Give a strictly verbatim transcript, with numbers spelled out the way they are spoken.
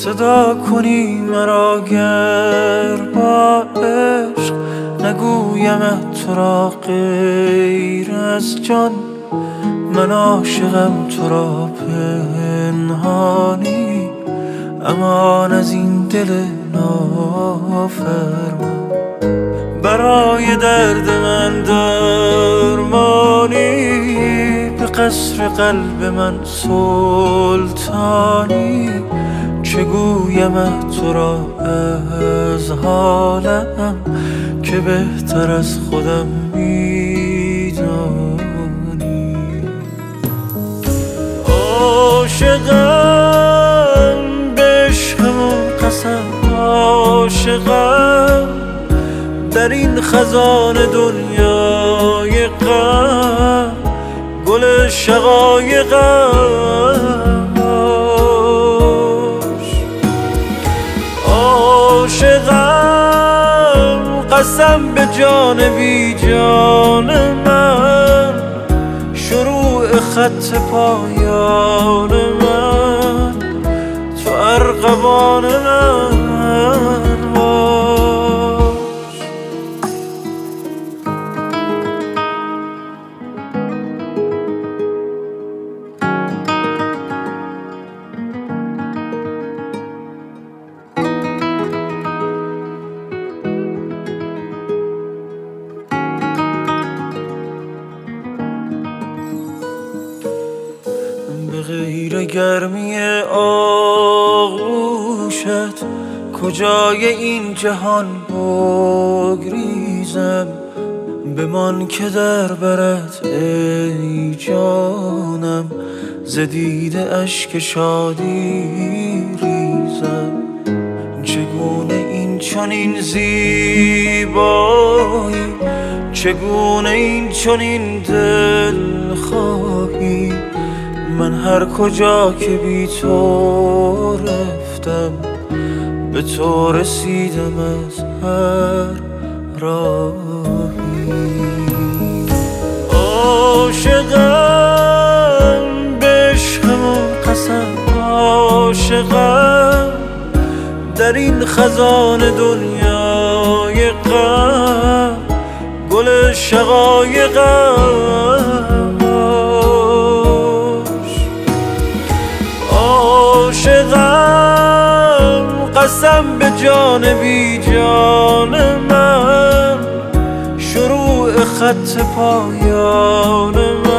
صدا کنی مرا گر با عشق نگویم تو را غیر از جان. من عاشقم تو را پنهانی، امان از این دل نافرمان. برای درد من درمانی، به قصر قلب من سلطانی. چه گویم تو را از حالم که بهتر از خودم میدانی. عاشقم به عشقم قسم، عاشقم در این خزان دنیای غم، گل شقایقم. عاشقم قسم به جان بی جان من، شروع خط پایان من تو ارغوان من. به غیر گرمی آغوشت کجای این جهان بگریزم. بمان که در برت ای جانم، ز دیده اشک شادی ریزم. چگونه این چنین زیبایی، چگونه این چنین دل خواهی. من هر کجا که بی تو رفتم، به تو رسیدم از هر راهی. عاشقم به عشقم قسم، عاشقم در این خزان دنیای غم، گل شقایقم. عاشقم قسم به جان بی جان من، شروع خط پایان من